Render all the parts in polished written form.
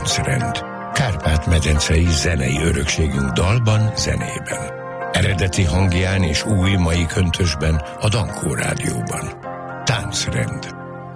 Táncrend. Kárpát-medencei zenei örökségünk dalban, zenében. Eredeti hangján és új mai köntösben a Dankó Rádióban. Táncrend.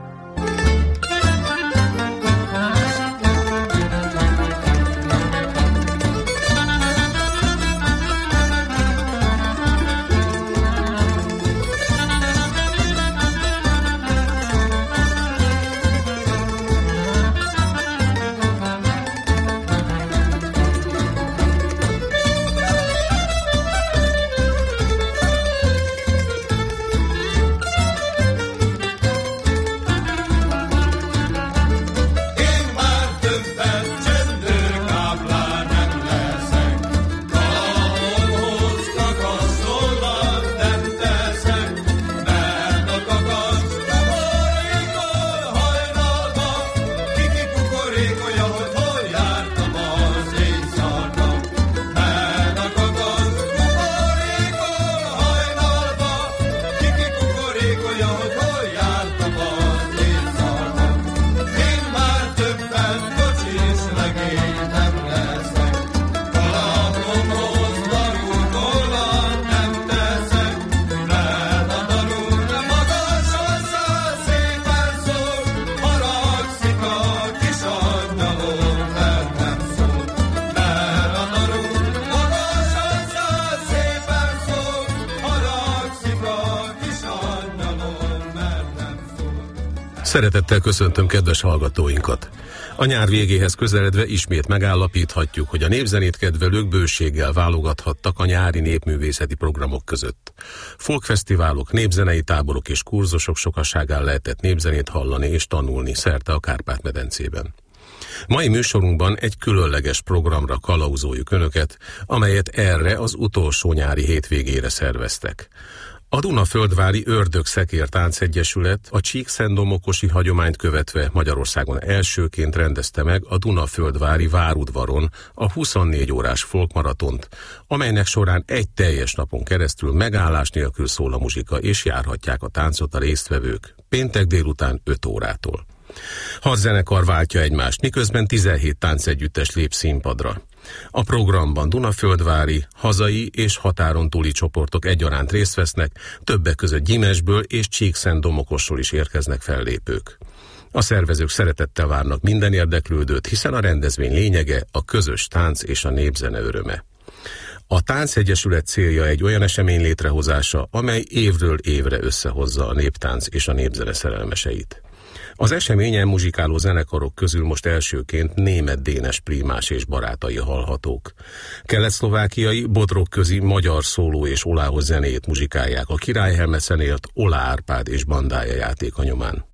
Szeretettel köszöntöm kedves hallgatóinkat! A nyár végéhez közeledve ismét megállapíthatjuk, hogy a népzenét kedvelők bőséggel válogathattak a nyári népművészeti programok között. Folkfesztiválok, népzenei táborok és kurzusok sokaságán lehetett népzenét hallani és tanulni szerte a Kárpát-medencében. Mai műsorunkban egy különleges programra kalauzoljuk Önöket, amelyet erre az utolsó nyári hétvégére szerveztek. A Dunaföldvári Ördög-Szekér Táncegyesület a Csíkszentdomokosi hagyományt követve Magyarországon elsőként rendezte meg a Dunaföldvári Várudvaron a 24 órás folkmaratont, amelynek során egy teljes napon keresztül megállás nélkül szól a muzsika, és járhatják a táncot a résztvevők péntek délután 5 órától. 6 zenekar váltja egymást, miközben 17 táncegyüttes lép színpadra. A programban dunaföldvári, hazai és határon túli csoportok egyaránt részt vesznek, többek között Gyimesből és Csíkszentdomokosról is érkeznek fellépők. A szervezők szeretettel várnak minden érdeklődőt, hiszen a rendezvény lényege a közös tánc és a népzene öröme. A Táncegyesület célja egy olyan esemény létrehozása, amely évről évre összehozza a néptánc és a népzene szerelmeseit. Az eseményen muzsikáló zenekarok közül most elsőként Németh Dénes Prímás és barátai hallhatók. Kelet-szlovákiai, bodrogközi magyar szóló és olához zenéjét muzsikálják a Királyhelmecen élt Ola Árpád és bandája játéka nyomán.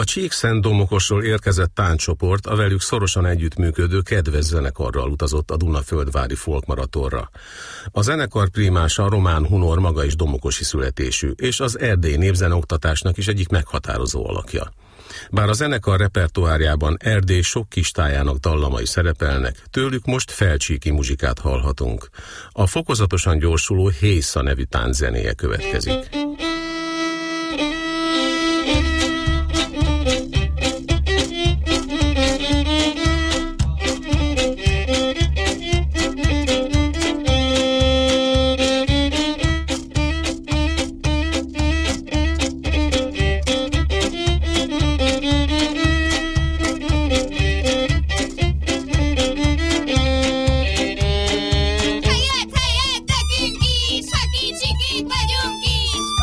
A Csíkszentdomokosról érkezett tánccsoport a velük szorosan együttműködő kedves zenekarral utazott a Dunaföldvári folkmaratonra. A zenekar primása Román Hunor maga is domokosi születésű, és az erdélyi népzeneoktatásnak is egyik meghatározó alakja. Bár a zenekar repertoárjában Erdély sok kistájának dallamai szerepelnek, tőlük most felcsíki muzsikát hallhatunk. A fokozatosan gyorsuló Hésza nevű tánczenéje következik. Helyet, nekünk is, ha kicsikik vagyunk is!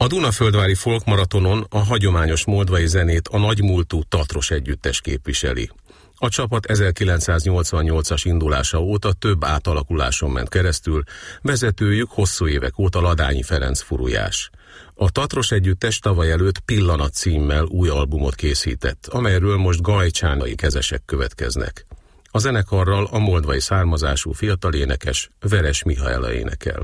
A Dunaföldvári Folkmaratonon a hagyományos moldvai zenét a nagymúltú Tatros együttes képviseli. A csapat 1988-as indulása óta több átalakuláson ment keresztül, vezetőjük hosszú évek óta Ladányi Ferenc Furujás. A Tatros együttes tavaly előtt Pillanat címmel új albumot készített, amelyről most gajcsánai kezesek következnek. A zenekarral a moldvai származású fiatal énekes Veres Mihaela énekel.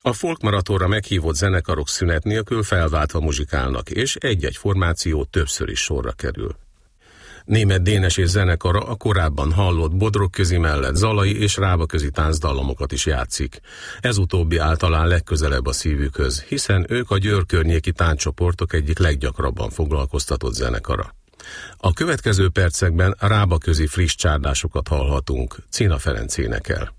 A folkmaratonra meghívott zenekarok szünet nélkül felváltva muzsikálnak, és egy-egy formáció többször is sorra kerül. Németh Dénes és zenekara a korábban hallott Bodrogközi mellett zalai és rábaközi táncdallamokat is játszik. Ez utóbbi általán legközelebb a szívükhöz, hiszen ők a Győr környéki tánccsoportok egyik leggyakrabban foglalkoztatott zenekara. A következő percekben rábaközi friss csárdásokat hallhatunk, Cina Ferenc énekel.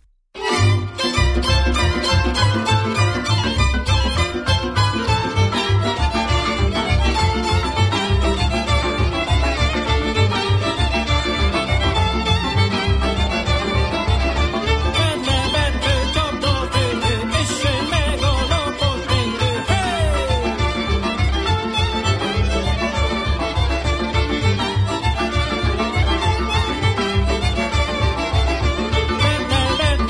Benne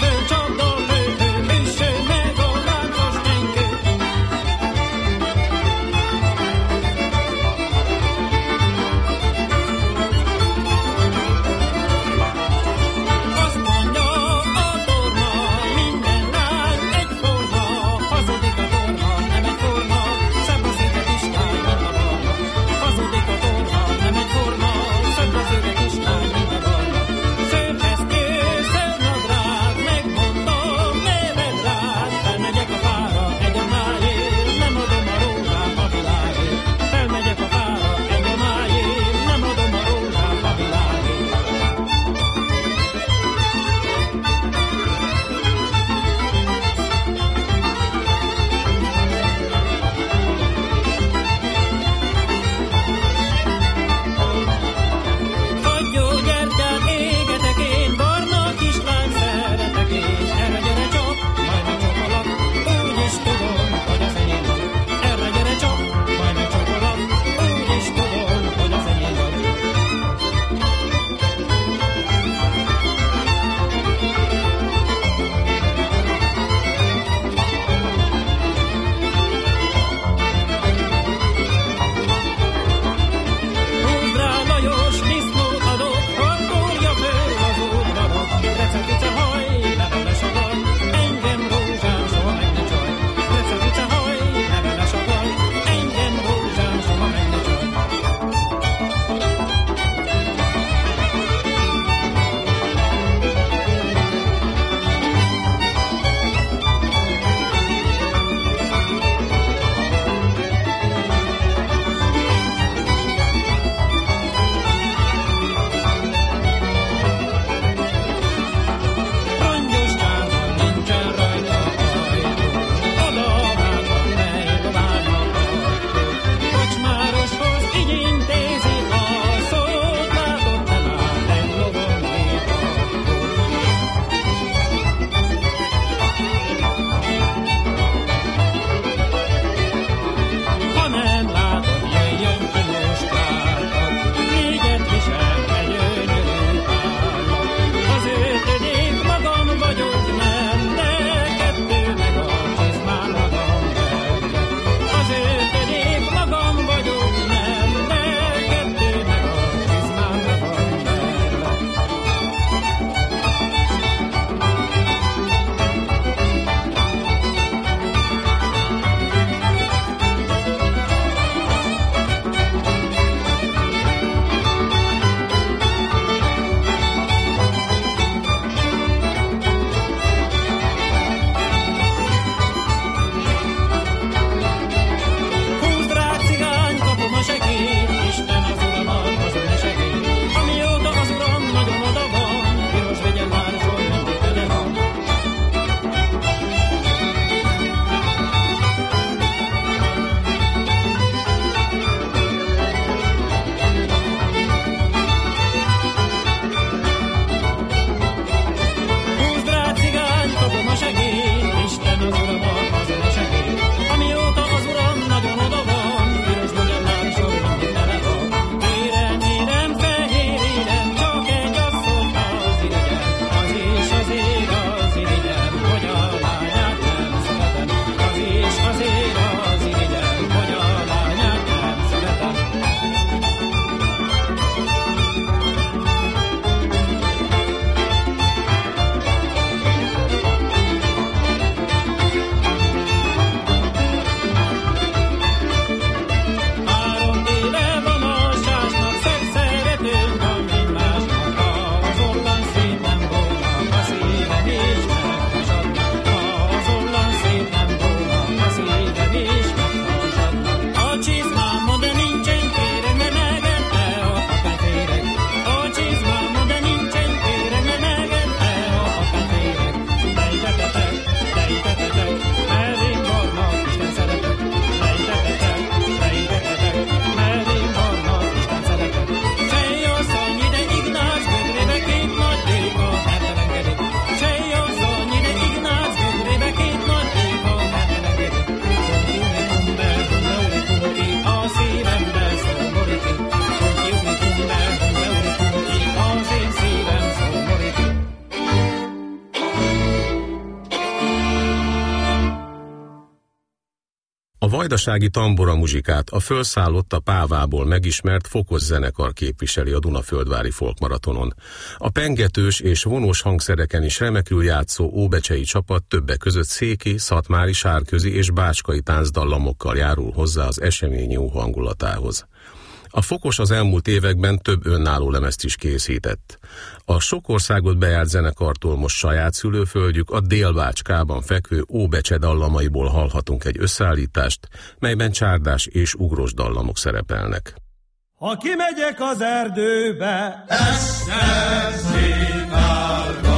A vajdasági tambora muzsikát a fölszállott a Pávából megismert Fokos zenekar képviseli a Dunaföldvári folkmaratonon. A pengetős és vonós hangszereken is remekül játszó óbecsei csapat többek között széki, szatmári, sárközi és bácskai táncdallamokkal járul hozzá az esemény jó hangulatához. A Fokos az elmúlt években több önálló lemezt is készített. A sok országot bejárt zenekartól most saját szülőföldjük, a Délbácskában fekvő Óbecse dallamaiból hallhatunk egy összeállítást, melyben csárdás és ugrós dallamok szerepelnek. Ha kimegyek az erdőbe, este sétálgatni,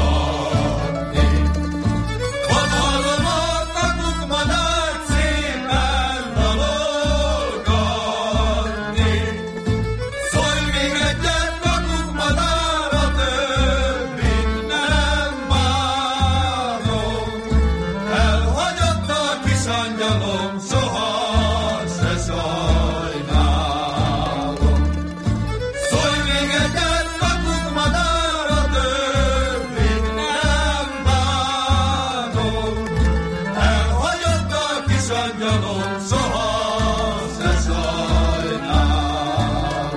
ott hallom a kakukmadát szépen dalolgatni. Szólj még egyet, kakukmadár, a többit nem bánom. Elhagyott a kis angyalom, soha se sajnálom. Szólj még egyet, kakukmadár, a többit nem bánom. Elhagyott a kis angyalom, soha se sajnálom.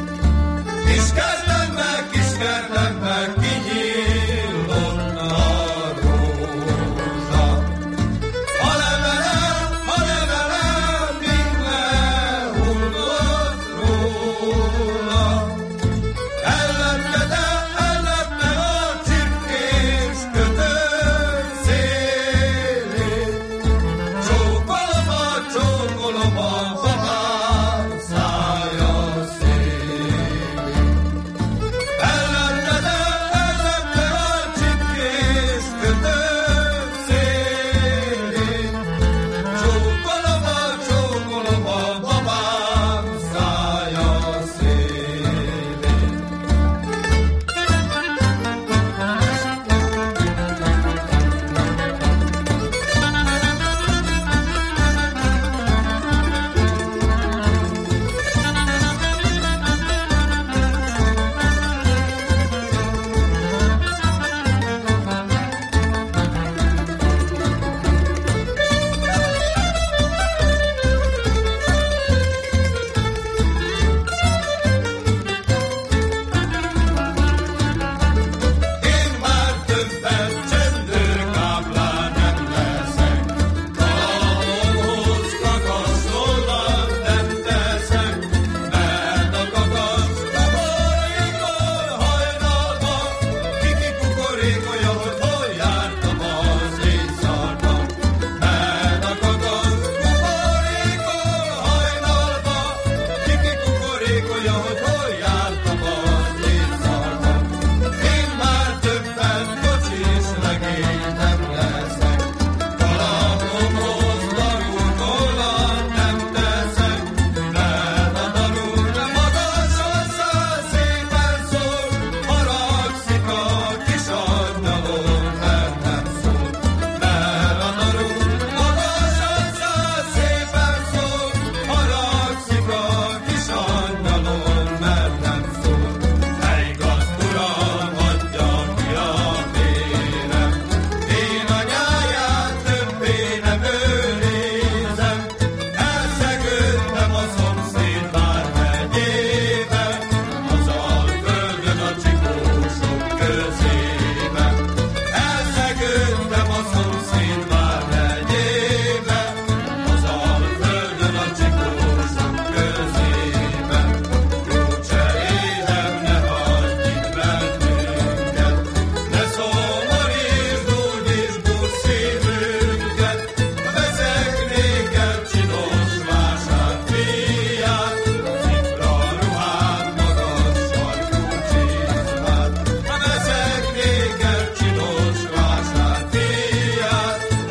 Kis kertembe kinyílott a rózsa. A levelem mind lehullott róla. Ellepte a csipkés kötő szélét. Csókolom a babám szája szélét. Ellepte a csipkés kötő szélét. Csókolom a babám szája szélét. Én már többet csendőrkáplán nem leszek, kalamhoz kakaszollan nem teszek, mert a kakasz kukorikol hajnalban, kiki kukorékolja, hogy hol jártam az éjszakban. Mert a kakasz kukorikol hajnalban, kiki kukorékolja, hogy hol jártam az éjszakban. Én már többet kocsis legény nem leszek, kalamomhoz darúkollan nem teszek, mert a darú nem magasan száll, szépen szól, haragszik a kis angyalom, mert nem szól. Mert a darú magasan száll, szépen szól, haragszik a kis angyalom, mert nem szól. Ej, gazduram, adja ki a vérem, én a nyáját többé nem őrizem. Elszegődtem a szomszéd vármegyébe, az Alföldön a csikósok közébe. Elszegődtem a szomszéd vármegyébe, az Alföldön a csikósok közébe. Jó cserélem, ne hagyj itt bennünket, ne szomorítsd, gyógyítsd buszszívünket. Veszek néked csinos vásárfiát, cifra ruhát, magas sarkú csizmát. Veszek néked csinos vásárfiát,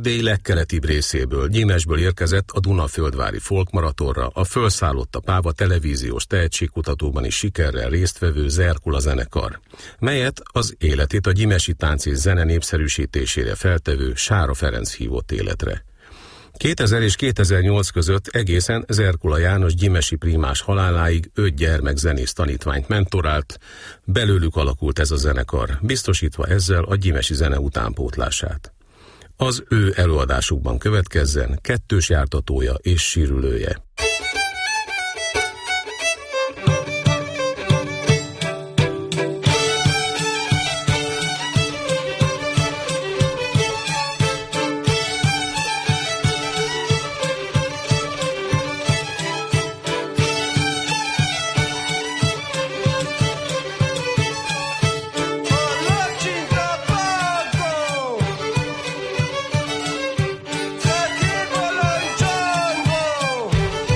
Erdély legkeletibb részéből, Gyimesből érkezett a Dunaföldvári folkmaratonra a Fölszállott a Páva televíziós tehetségkutatóban is sikerrel résztvevő Zerkula zenekar, melyet az életét a gyimesi tánc és zene népszerűsítésére feltevő Sára Ferenc hívott életre. 2000 és 2008 között egészen Zerkula János gyimesi prímás haláláig 5 gyermekzenész tanítványt mentorált, belőlük alakult ez a zenekar, biztosítva ezzel a gyimesi zene utánpótlását. Az ő előadásukban következzen kettős jártatója és sírülője. Takiego Lanczango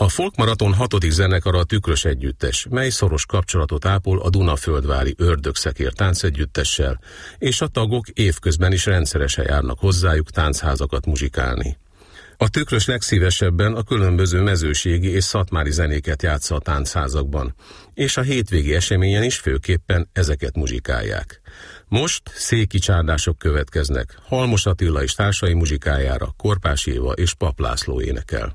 A Folkmaraton 6. zenekara a Tükrös Együttes, mely szoros kapcsolatot ápol a Dunaföldvári Ördögszekér táncegyüttessel, és a tagok évközben is rendszeresen járnak hozzájuk táncházakat muzsikálni. A Tükrös legszívesebben a különböző mezőségi és szatmári zenéket játsza a táncházakban, és a hétvégi eseményen is főképpen ezeket muzsikálják. Most széki csárdások következnek, Halmos Attila és társai muzsikájára Korpás Éva és Pap László énekel.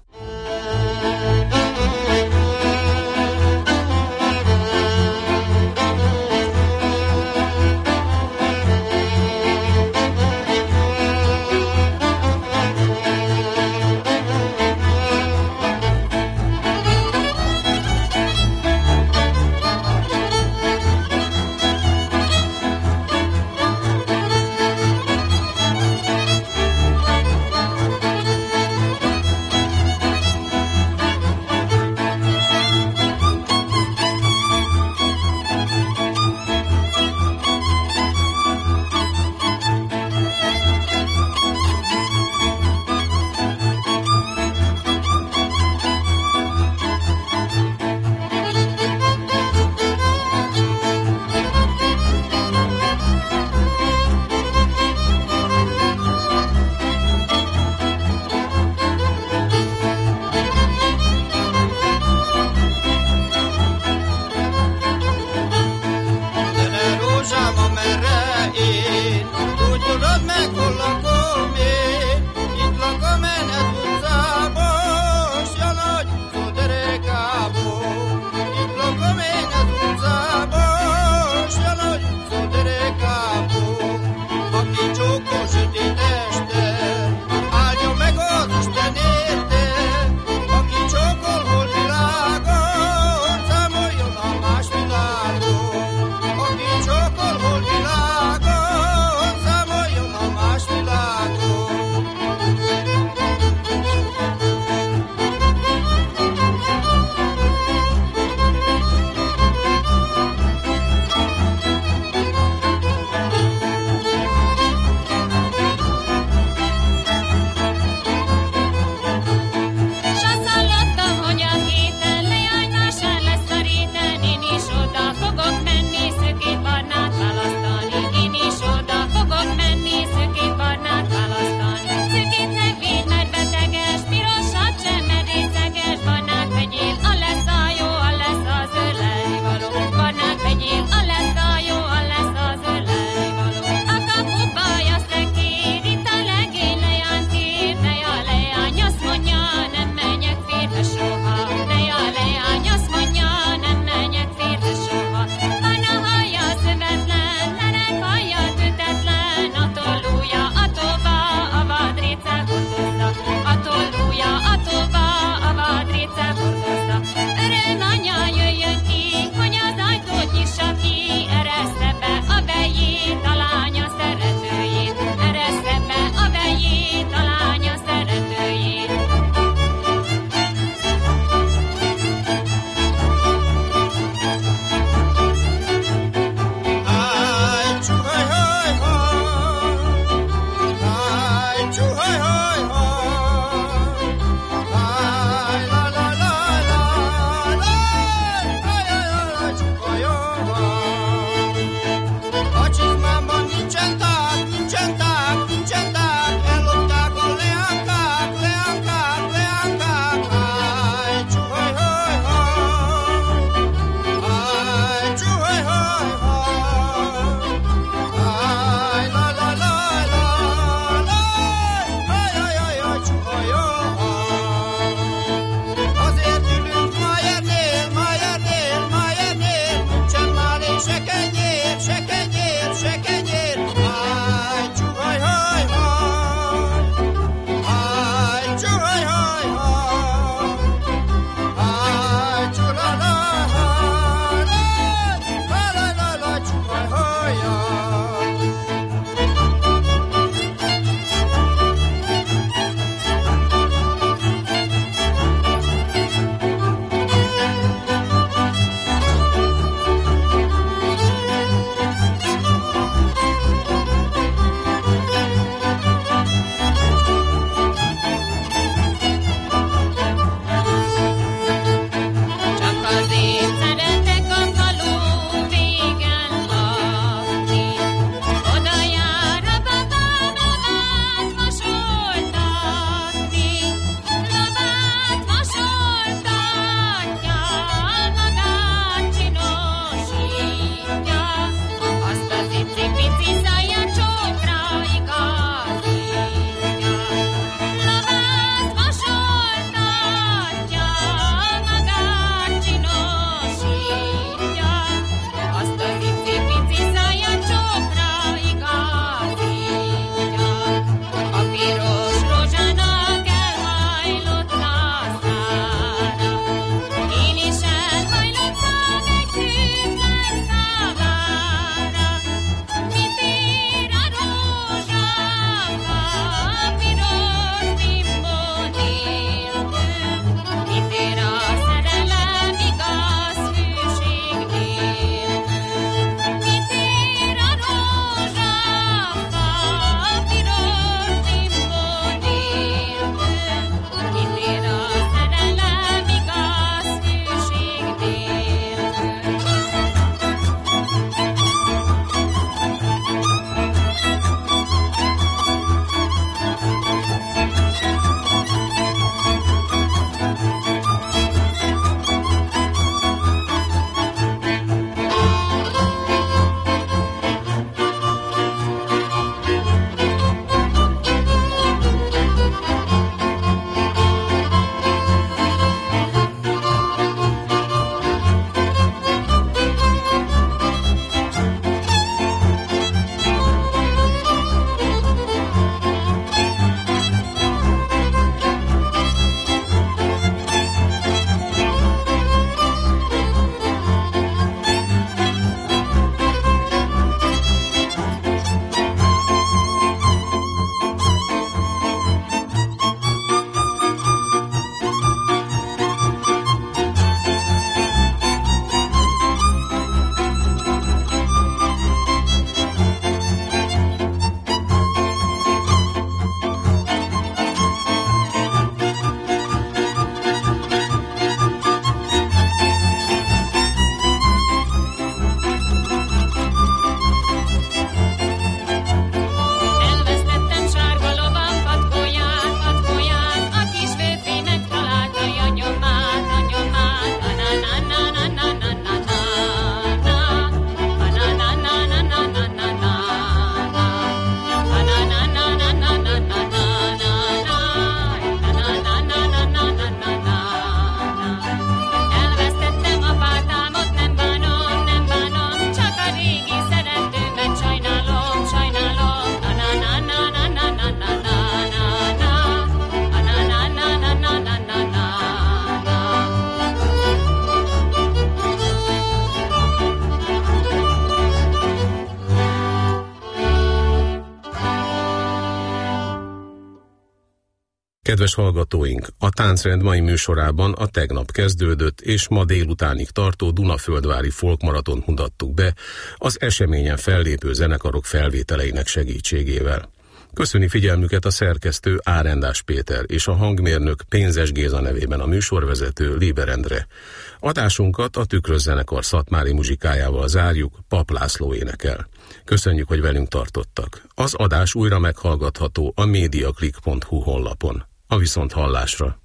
Kedves hallgatóink, a Táncrend mai műsorában a tegnap kezdődött és ma délutánig tartó Dunaföldvári folkmaratont mutattuk be az eseményen fellépő zenekarok felvételeinek segítségével. Köszöni figyelmüket a szerkesztő Árendás Péter és a hangmérnök Pénzes Géza nevében a műsorvezető Léber Endre. Adásunkat a Tükrös zenekar szatmári muzsikájával zárjuk, Pap László énekel. Köszönjük, hogy velünk tartottak. Az adás újra meghallgatható a mediaclick.hu honlapon. A viszonthallásra!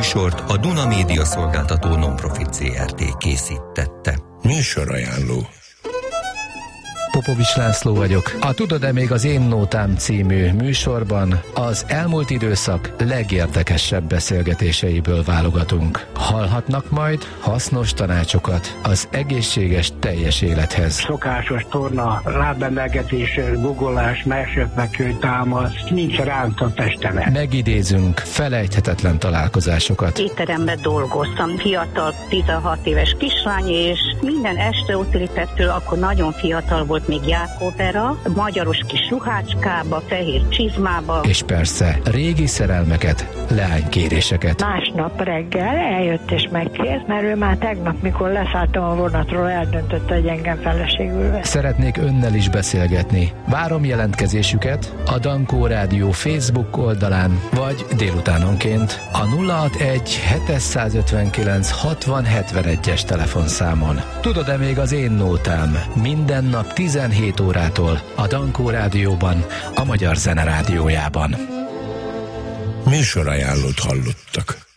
műsort a Duna Média Szolgáltató Nonprofit Zrt. Készítette. Műsorajánló. Popovics László vagyok. A Tudod-e még az Én Nótám című műsorban az elmúlt időszak legérdekesebb beszélgetéseiből válogatunk. Hallhatnak majd hasznos tanácsokat az egészséges teljes élethez. Szokásos torna, lábemelgetés, guggolás, mersöpfekvő támasz, nincs ránc a testemen. Megidézünk felejthetetlen találkozásokat. Étteremben dolgoztam, fiatal, 16 éves kislány, és minden este ott lépett, akkor nagyon fiatal volt, még Jákóbera, magyaros kis ruhácskába, fehér csizmába. És persze régi szerelmeket, leánykéréseket. Másnap reggel eljött és megkért, mert ő már tegnap, mikor leszálltam a vonatról, eldöntötte, hogy engem feleségül vesz. Szeretnék önnel is beszélgetni. Várom jelentkezésüket a Dankó Rádió Facebook oldalán, vagy délutánonként a 061 759 60 71-es telefonszámon. Tudod-e még az Én Nótám? Minden nap 17 órától a Dankó Rádióban, a Magyar Zene Rádiójában. Műsorajánlót hallottak.